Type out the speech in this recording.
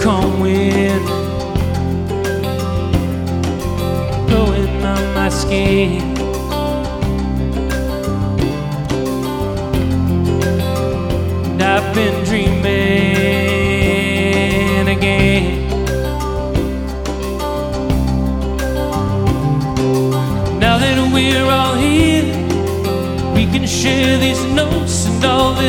calm wind blowing on my skin. And I've been dreaming again. Now that we're all here, we can share these notes and all this